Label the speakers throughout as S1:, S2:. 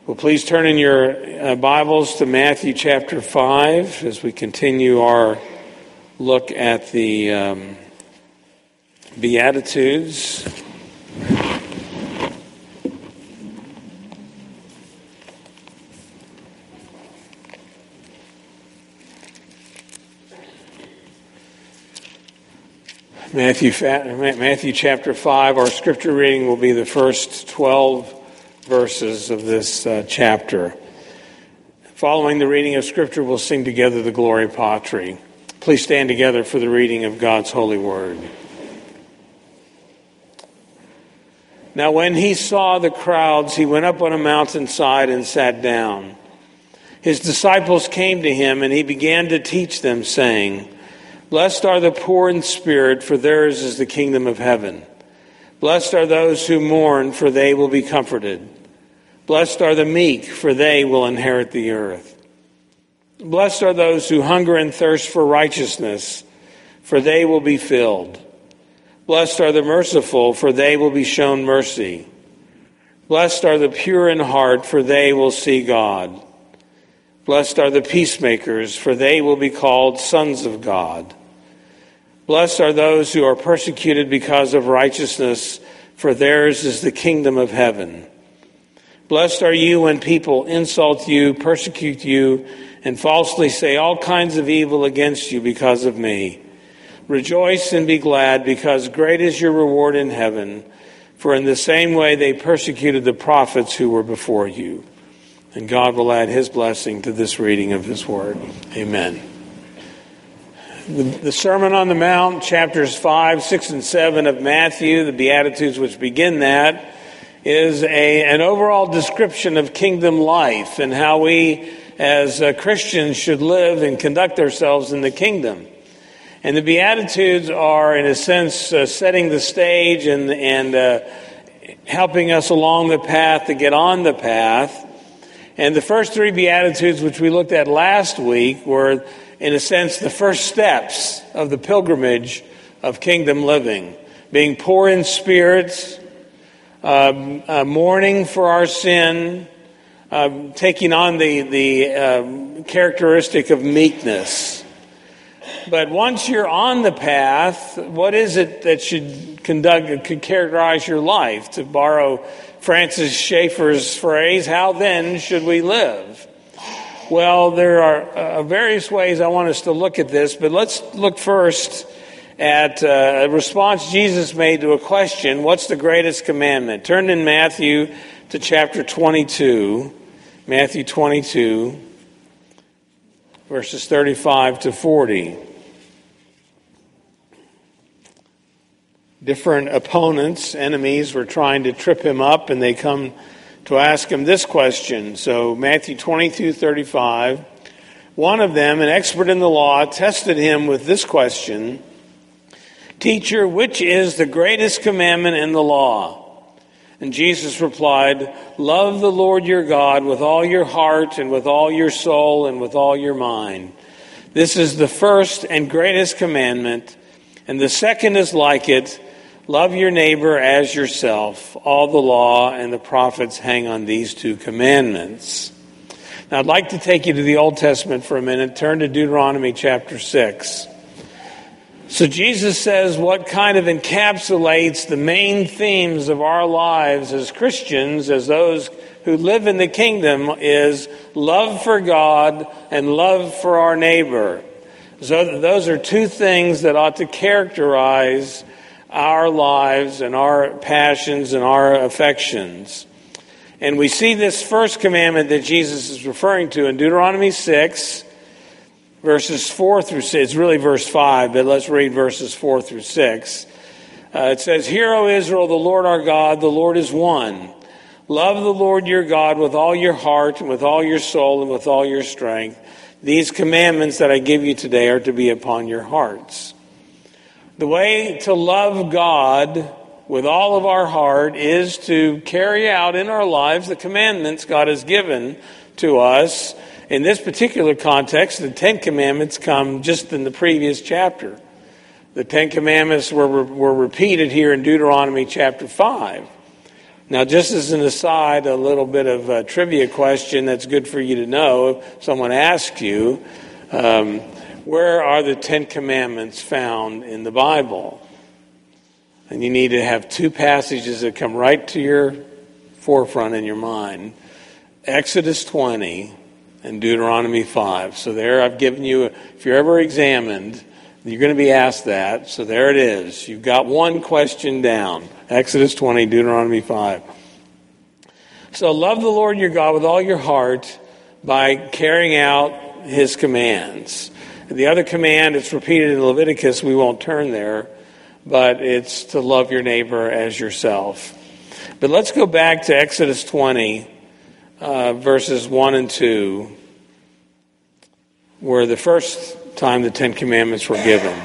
S1: Well, please turn in your Bibles to Matthew chapter 5 as we continue our look at the Beatitudes. Matthew chapter 5, our scripture reading will be the first 12 verses of this chapter. Following the reading of Scripture, we'll sing together the Gloria Patri. Please stand together for the reading of God's holy word. Now when he saw the crowds, he went up on a mountainside and sat down. His disciples came to him, and he began to teach them, saying, "Blessed are the poor in spirit, for theirs is the kingdom of heaven. Blessed are those who mourn, for they will be comforted. Blessed are the meek, for they will inherit the earth. Blessed are those who hunger and thirst for righteousness, for they will be filled. Blessed are the merciful, for they will be shown mercy. Blessed are the pure in heart, for they will see God. Blessed are the peacemakers, for they will be called sons of God. Blessed are those who are persecuted because of righteousness, for theirs is the kingdom of heaven. Blessed are you when people insult you, persecute you, and falsely say all kinds of evil against you because of me. Rejoice and be glad, because great is your reward in heaven, for in the same way they persecuted the prophets who were before you." And God will add his blessing to this reading of his word. Amen. The Sermon on the Mount, chapters 5, 6, and 7 of Matthew, the Beatitudes which begin that, is an overall description of kingdom life and how we as Christians should live and conduct ourselves in the kingdom. And the Beatitudes are, in a sense, setting the stage and helping us along the path to get on the path. And the first three Beatitudes, which we looked at last week, were, in a sense, the first steps of the pilgrimage of kingdom living. Being poor in spirit, mourning for our sin, taking on the characteristic of meekness. But once you're on the path, what is it that should characterize your life? To borrow Francis Schaeffer's phrase, how then should we live? Well, there are various ways I want us to look at this, but let's look first at a response Jesus made to a question: what's the greatest commandment? Turn in Matthew to chapter 22, Matthew 22, verses 35 to 40. Different opponents, enemies, were trying to trip him up, and they come to ask him this question. So Matthew 22:35, one of them, an expert in the law, tested him with this question: "Teacher, which is the greatest commandment in the law?" And Jesus replied, "Love the Lord your God with all your heart and with all your soul and with all your mind. This is the first and greatest commandment, and the second is like it: love your neighbor as yourself. All the law and the prophets hang on these two commandments." Now I'd like to take you to the Old Testament for a minute. Turn to Deuteronomy chapter 6. So Jesus says what kind of encapsulates the main themes of our lives as Christians, as those who live in the kingdom, is love for God and love for our neighbor. So those are two things that ought to characterize our lives and our passions and our affections. And we see this first commandment that Jesus is referring to in Deuteronomy 6, verses 4 through 6. It's really verse 5, but let's read verses 4 through 6. It says, "Hear, O Israel, the Lord our God, the Lord is one. Love the Lord your God with all your heart and with all your soul and with all your strength. These commandments that I give you today are to be upon your hearts." The way to love God with all of our heart is to carry out in our lives the commandments God has given to us. In this particular context, the Ten Commandments come just in the previous chapter. The Ten Commandments were repeated here in Deuteronomy chapter 5. Now, just as an aside, a little bit of a trivia question that's good for you to know. If someone asks you, where are the Ten Commandments found in the Bible? And you need to have two passages that come right to your forefront in your mind. Exodus 20 and Deuteronomy 5. So there I've given you, if you're ever examined, you're going to be asked that. So there it is. You've got one question down. Exodus 20, Deuteronomy 5. So love the Lord your God with all your heart by carrying out his commands. The other command, it's repeated in Leviticus. We won't turn there. But it's to love your neighbor as yourself. But let's go back to Exodus 20, verses 1 and 2, where the first time the Ten Commandments were given.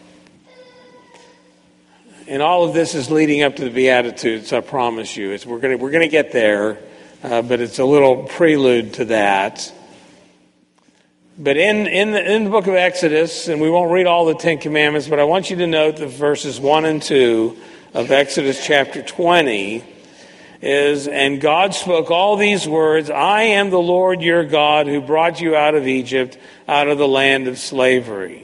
S1: And all of this is leading up to the Beatitudes, I promise you. We're going to get there, but it's a little prelude to that. But in the book of Exodus, and we won't read all the Ten Commandments, but I want you to note the verses 1 and 2 of Exodus chapter 20 is, and God spoke all these words, I am the Lord your God who brought you out of Egypt, out of the land of slavery.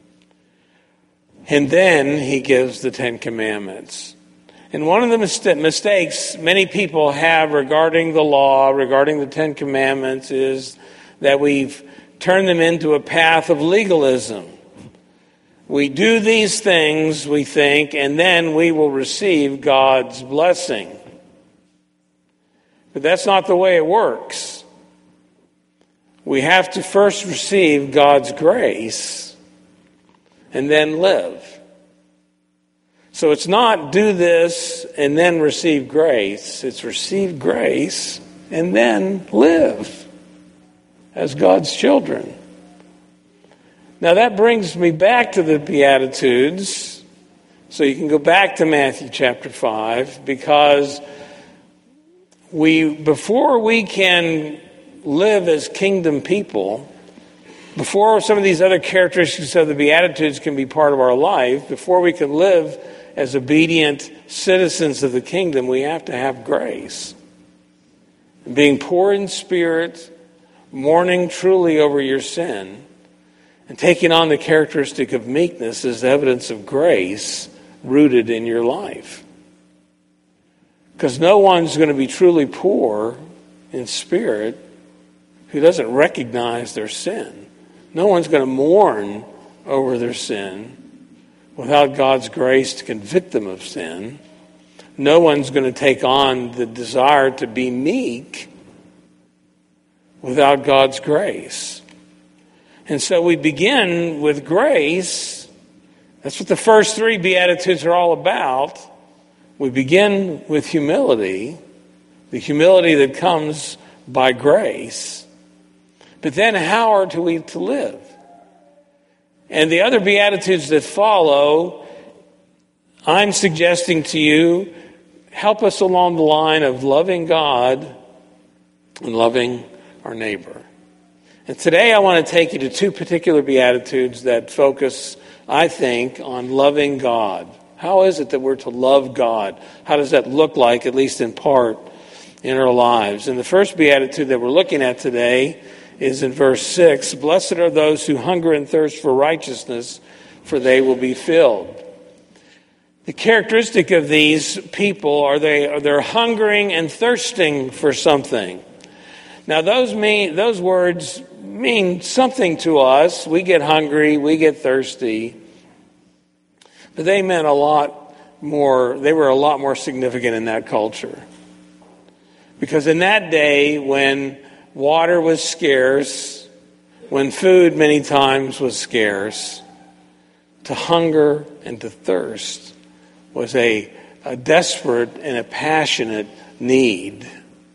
S1: And then he gives the Ten Commandments. And one of the mistakes many people have regarding the law, regarding the Ten Commandments, is that we've turned them into a path of legalism. We do these things, we think, and then we will receive God's blessing. But that's not the way it works. We have to first receive God's grace and then live. So it's not do this and then receive grace. It's receive grace and then live as God's children. Now that brings me back to the Beatitudes. So you can go back to Matthew chapter 5, because before we can live as kingdom people, before some of these other characteristics of the Beatitudes can be part of our life, before we can live as obedient citizens of the kingdom, we have to have grace. Being poor in spirit, mourning truly over your sin, and taking on the characteristic of meekness is evidence of grace rooted in your life. Because no one's going to be truly poor in spirit who doesn't recognize their sin. No one's going to mourn over their sin without God's grace to convict them of sin. No one's going to take on the desire to be meek without God's grace. And so we begin with grace. That's what the first three Beatitudes are all about. We begin with humility, the humility that comes by grace. But then how are we to live? And the other Beatitudes that follow, I'm suggesting to you, help us along the line of loving God and loving our neighbor. And today I want to take you to two particular Beatitudes that focus, I think, on loving God. How is it that we're to love God? How does that look like, at least in part, in our lives? And the first Beatitude that we're looking at today is in verse 6. Blessed are those who hunger and thirst for righteousness, for they will be filled. The characteristic of these people are they're hungering and thirsting for something. Now those words mean something to us. We get hungry, we get thirsty. But they meant a lot more, they were a lot more significant in that culture. Because in that day, when water was scarce, when food many times was scarce, to hunger and to thirst was a desperate and a passionate need.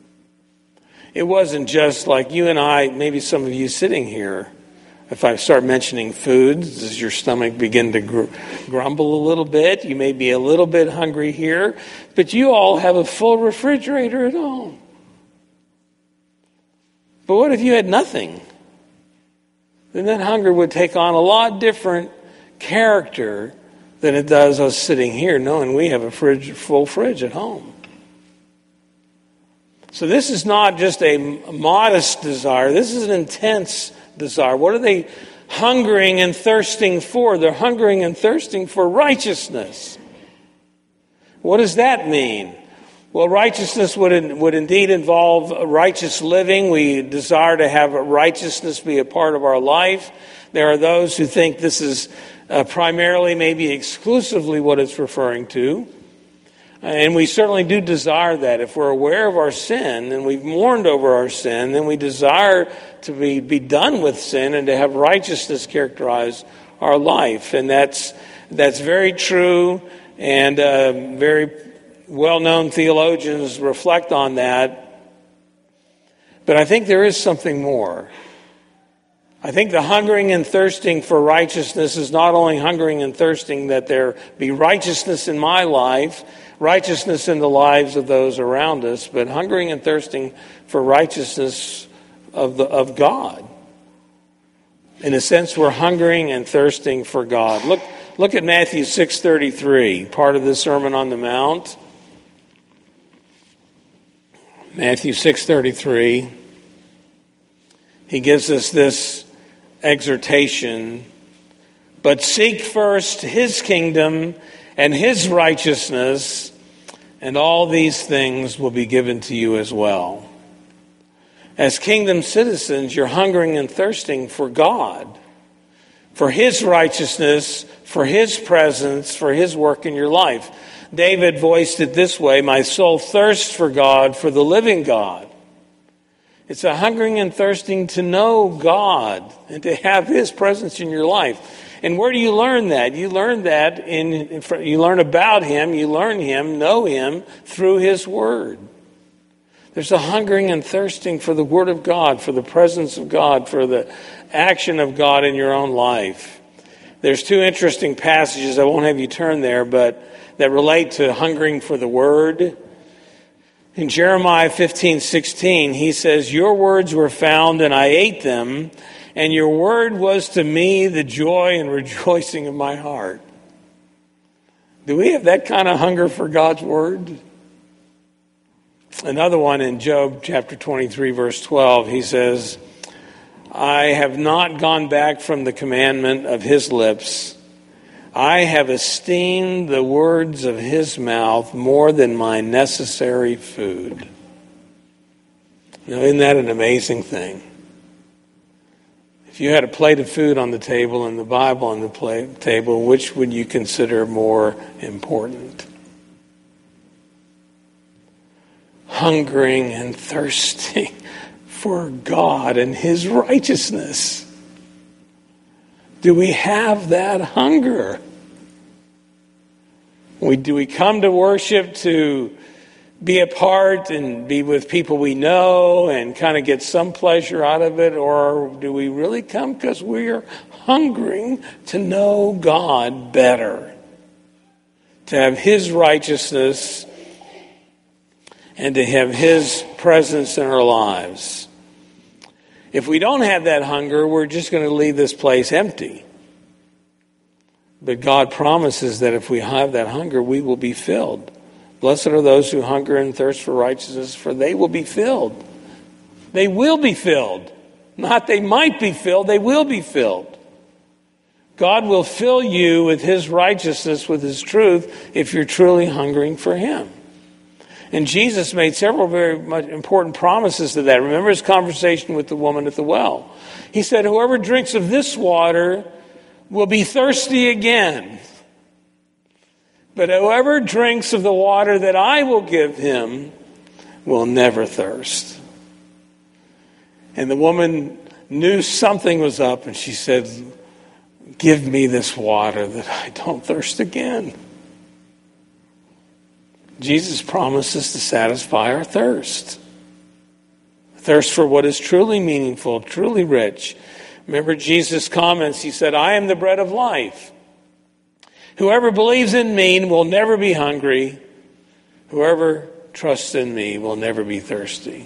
S1: It wasn't just like you and I, maybe some of you sitting here. If I start mentioning foods, does your stomach begin to grumble a little bit? You may be a little bit hungry here, but you all have a full refrigerator at home. But what if you had nothing? Then that hunger would take on a lot different character than it does us sitting here knowing we have a full fridge at home. So this is not just a modest desire. This is an intense desire. What are they hungering and thirsting for? They're hungering and thirsting for righteousness. What does that mean? Well, righteousness would indeed involve righteous living. We desire to have righteousness be a part of our life. There are those who think this is primarily, maybe exclusively, what it's referring to. And we certainly do desire that. If we're aware of our sin and we've mourned over our sin, then we desire to be done with sin and to have righteousness characterize our life. And that's very true, and very well-known theologians reflect on that. But I think there is something more. I think the hungering and thirsting for righteousness is not only hungering and thirsting that there be righteousness in my life, righteousness in the lives of those around us, but hungering and thirsting for righteousness of God. In a sense, we're hungering and thirsting for God. Look at Matthew 6:33, part of the Sermon on the Mount. Matthew 6:33. He gives us this exhortation, but seek first his kingdom and his righteousness, and all these things will be given to you as well. As kingdom citizens, you're hungering and thirsting for God, for his righteousness, for his presence, for his work in your life. David voiced it this way: my soul thirsts for God, for the living God. It's a hungering and thirsting to know God and to have his presence in your life. And where do you learn that? You learn that you learn about him, you learn him, know him through his word. There's a hungering and thirsting for the word of God, for the presence of God, for the action of God in your own life. There's two interesting passages, I won't have you turn there, but that relate to hungering for the word. In Jeremiah 15:16, he says, your words were found and I ate them, and your word was to me the joy and rejoicing of my heart. Do we have that kind of hunger for God's word? Another one in Job chapter 23, verse 12, he says, I have not gone back from the commandment of his lips. I have esteemed the words of his mouth more than my necessary food. Now, isn't that an amazing thing? If you had a plate of food on the table and the Bible on the table, which would you consider more important? Hungering and thirsting for God and his righteousness. Do we have that hunger? Do we come to worship to be a part and be with people we know and kind of get some pleasure out of it? Or do we really come because we're hungering to know God better, to have his righteousness and to have his presence in our lives? If we don't have that hunger, we're just going to leave this place empty. But God promises that if we have that hunger, we will be filled. Blessed are those who hunger and thirst for righteousness, for they will be filled. They will be filled. Not they might be filled, they will be filled. God will fill you with his righteousness, with his truth, if you're truly hungering for him. And Jesus made several very much important promises to that. Remember his conversation with the woman at the well. He said, whoever drinks of this water will be thirsty again. But whoever drinks of the water that I will give him will never thirst. And the woman knew something was up, and she said, give me this water that I don't thirst again. Jesus promises to satisfy our thirst. Thirst for what is truly meaningful, truly rich. Remember Jesus' comments, he said, I am the bread of life. Whoever believes in me will never be hungry. Whoever trusts in me will never be thirsty.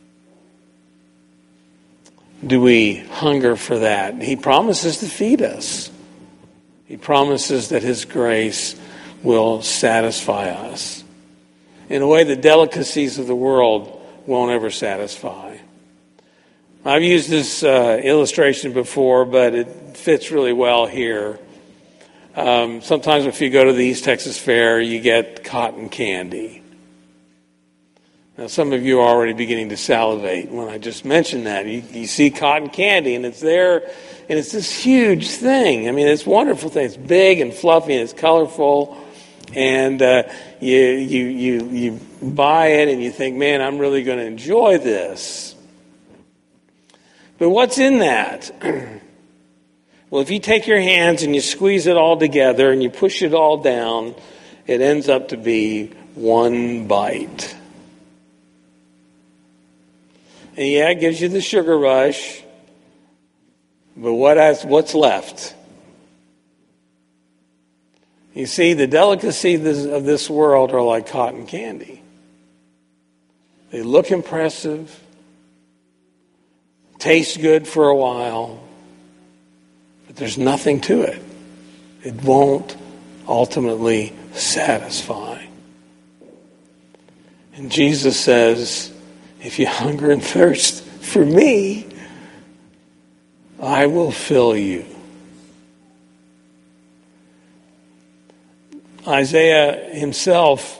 S1: Do we hunger for that? He promises to feed us. He promises that his grace will satisfy us. In a way, the delicacies of the world won't ever satisfy. I've used this illustration before, but it fits really well here. Sometimes if you go to the East Texas Fair, you get cotton candy. Now, some of you are already beginning to salivate when I just mentioned that. You see cotton candy, and it's there, and it's this huge thing. I mean, it's a wonderful thing. It's big and fluffy, and it's colorful. And you buy it, and you think, man, I'm really going to enjoy this. But what's in that? Well, if you take your hands and you squeeze it all together and you push it all down, it ends up to be one bite. And yeah, it gives you the sugar rush, but what's left? You see, the delicacies of this world are like cotton candy. They look impressive, taste good for a while, but there's nothing to it. It won't ultimately satisfy. And Jesus says, if you hunger and thirst for me, I will fill you. Isaiah himself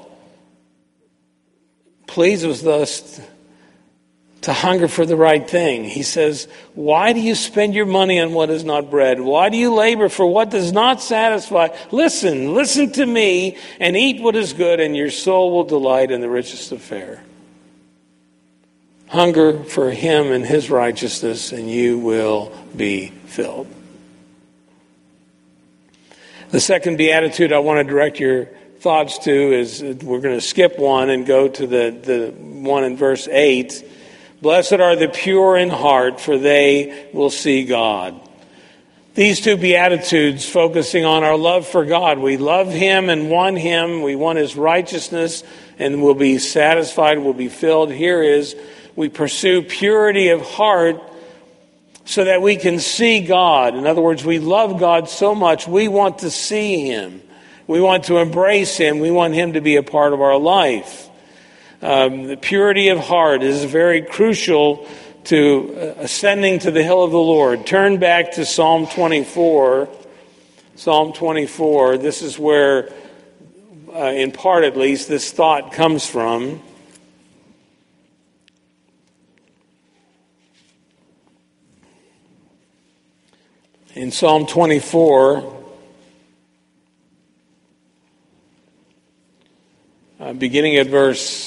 S1: pleads with us to hunger for the right thing. He says, why do you spend your money on what is not bread? Why do you labor for what does not satisfy? Listen to me and eat what is good, and your soul will delight in the richest of fare. Hunger for him and his righteousness, and you will be filled. The second beatitude I want to direct your thoughts to is, we're going to skip one and go to the one in verse 8. Blessed are the pure in heart, for they will see God. These two beatitudes focusing on our love for God. We love him and want him. We want his righteousness and will be satisfied, will be filled. Here is, we pursue purity of heart so that we can see God. In other words, we love God so much, we want to see him. We want to embrace him. We want him to be a part of our life. The purity of heart is very crucial to ascending to the hill of the Lord. Turn back to Psalm 24. Psalm 24, this is where, in part at least, this thought comes from. In Psalm 24, beginning at verse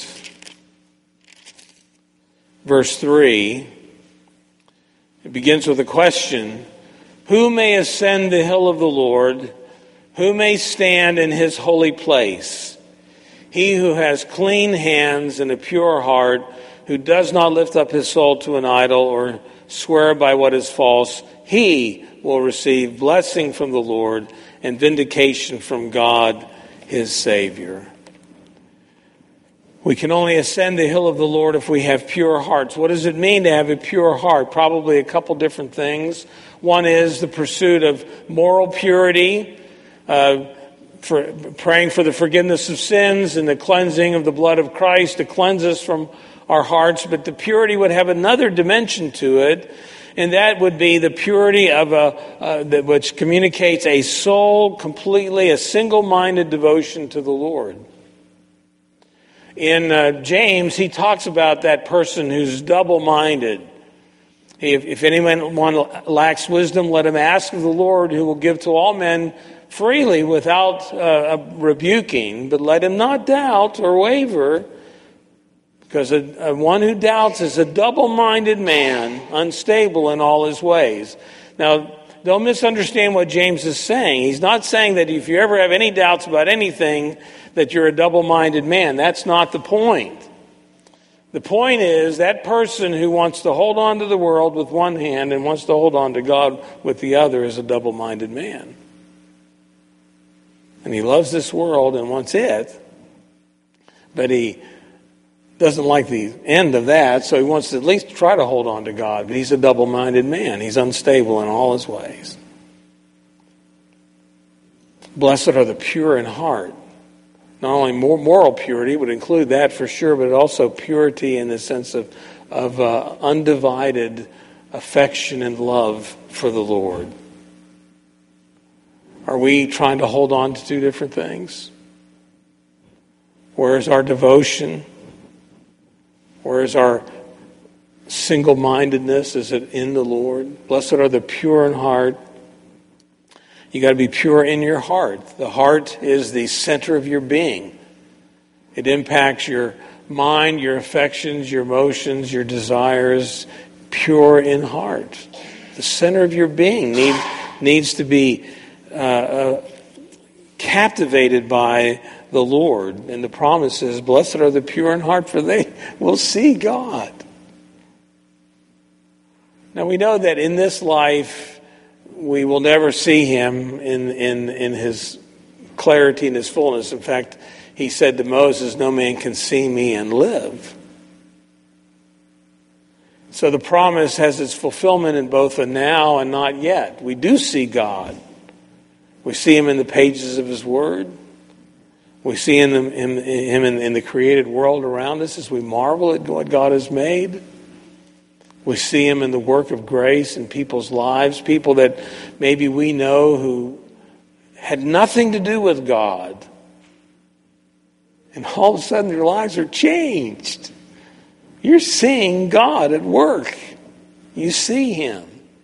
S1: 3, it begins with a question. Who may ascend the hill of the Lord? Who may stand in his holy place? He who has clean hands and a pure heart, who does not lift up his soul to an idol or swear by what is false, he will receive blessing from the Lord and vindication from God, his Savior. We can only ascend the hill of the Lord if we have pure hearts. What does it mean to have a pure heart? Probably a couple different things. One is the pursuit of moral purity, for praying for the forgiveness of sins and the cleansing of the blood of Christ to cleanse us from our hearts. But the purity would have another dimension to it, and that would be the purity of which communicates a soul completely, a single-minded devotion to the Lord. In James, he talks about that person who's double-minded. If anyone lacks wisdom, let him ask of the Lord, who will give to all men freely without rebuking. But let him not doubt or waver, because one who doubts is a double-minded man, unstable in all his ways. Now, don't misunderstand what James is saying. He's not saying that if you ever have any doubts about anything, that you're a double-minded man. That's not the point. The point is that person who wants to hold on to the world with one hand and wants to hold on to God with the other is a double-minded man. And he loves this world and wants it, but he doesn't like the end of that, so he wants to at least try to hold on to God. But he's a double-minded man. He's unstable in all his ways. Blessed are the pure in heart. Not only moral purity would include that for sure, but also purity in the sense of undivided affection and love for the Lord. Are we trying to hold on to two different things? Where is our devotion? Where is our single-mindedness? Is it in the Lord? Blessed are the pure in heart. You got to be pure in your heart. The heart is the center of your being. It impacts your mind, your affections, your emotions, your desires. Pure in heart. The center of your being needs to be captivated by the Lord. And the promise is, blessed are the pure in heart, for they will see God. Now we know that in this life, we will never see him in his clarity and his fullness. In fact, he said to Moses, no man can see me and live. So the promise has its fulfillment in both a now and not yet. We do see God. We see him in the pages of his word. We see him in the created world around us as we marvel at what God has made. We see him in the work of grace in people's lives, people that maybe we know who had nothing to do with God. And all of a sudden their lives are changed. You're seeing God at work. You see him.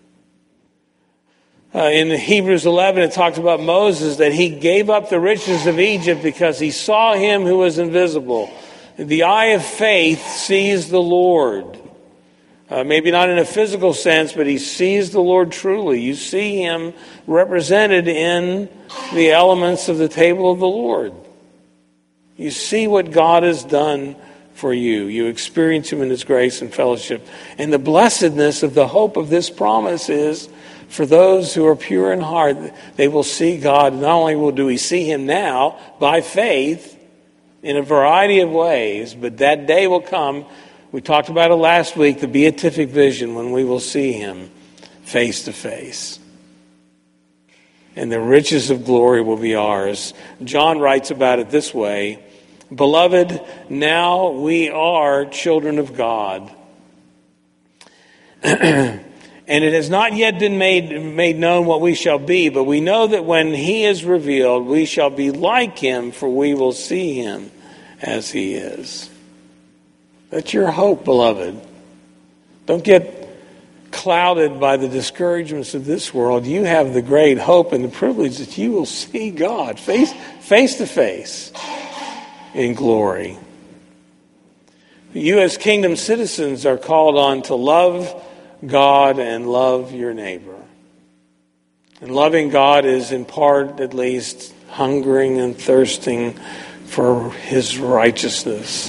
S1: In Hebrews 11, it talks about Moses, that he gave up the riches of Egypt because he saw him who was invisible. The eye of faith sees the Lord. Maybe not in a physical sense, but he sees the Lord truly. You see him represented in the elements of the table of the Lord. You see what God has done for you. You experience him in his grace and fellowship. And the blessedness of the hope of this promise is, for those who are pure in heart, they will see God. Not only do we see him now by faith in a variety of ways, but that day will come. We talked about it last week, the beatific vision, when we will see him face to face. And the riches of glory will be ours. John writes about it this way: Beloved, now we are children of God. And it has not yet been made known what we shall be, but we know that when he is revealed, we shall be like him, for we will see him as he is. That's your hope, beloved. Don't get clouded by the discouragements of this world. You have the great hope and the privilege that you will see God face to face in glory. You as kingdom citizens are called on to love God and love your neighbor. And loving God is in part, at least, hungering and thirsting for his righteousness.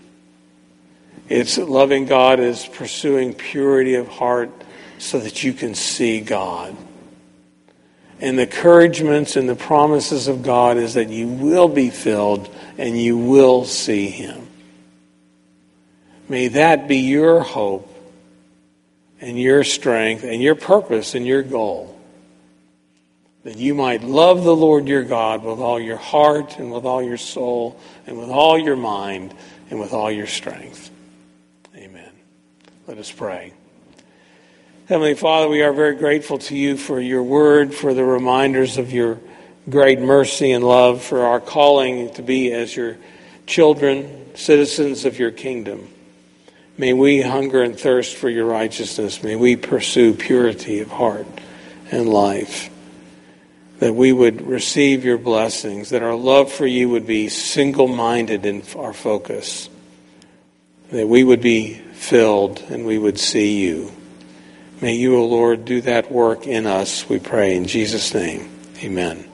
S1: It's loving God is pursuing purity of heart so that you can see God. And the encouragements and the promises of God is that you will be filled and you will see him. May that be your hope and your strength and your purpose and your goal. That you might love the Lord your God with all your heart and with all your soul and with all your mind and with all your strength. Amen. Let us pray. Heavenly Father, we are very grateful to you for your word, for the reminders of your great mercy and love, for our calling to be as your children, citizens of your kingdom. May we hunger and thirst for your righteousness. May we pursue purity of heart and life. That we would receive your blessings. That our love for you would be single-minded in our focus. That we would be filled and we would see you. May you, O Lord, do that work in us, we pray in Jesus' name. Amen.